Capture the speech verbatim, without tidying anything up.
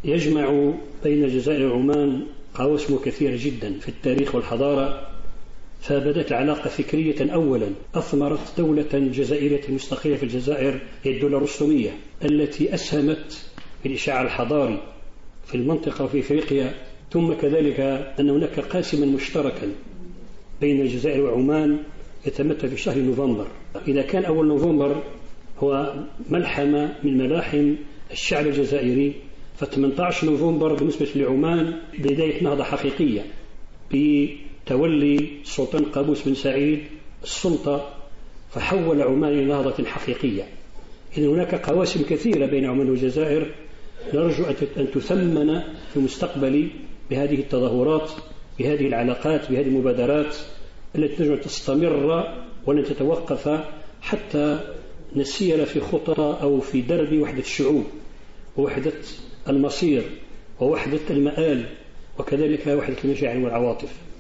يجمع بين الجزائر وعمان قواسم كثيرة جدا في التاريخ والحضارة. فبدأت علاقة فكرية أولا أثمرت دولة جزائرية مستقلة في الجزائر، هي الدولة الرسومية التي أسهمت في الإشعاع الحضاري في المنطقة وفي إفريقيا. ثم كذلك أن هناك قاسما مشتركا بين الجزائر وعمان يتمثل في شهر نوفمبر. إذا كان أول نوفمبر هو ملحمة من ملاحم الشعب الجزائري، فثمانية عشر نوفمبر بالنسبة لعمان بداية نهضة حقيقية بتولي السلطان قابوس بن سعيد السلطة، فحول عمان إلى نهضة حقيقية. إذن هناك قواسم كثيرة بين عمان والجزائر، نرجو أن تثمن في المستقبل بهذه التظاهرات، بهذه العلاقات، بهذه المبادرات التي تجب أن تستمر ولن تتوقف حتى نسير في خطى أو في درب وحدة الشعوب ووحدة المصير ووحدة المآل وكذلك وحدة المشاعر والعواطف.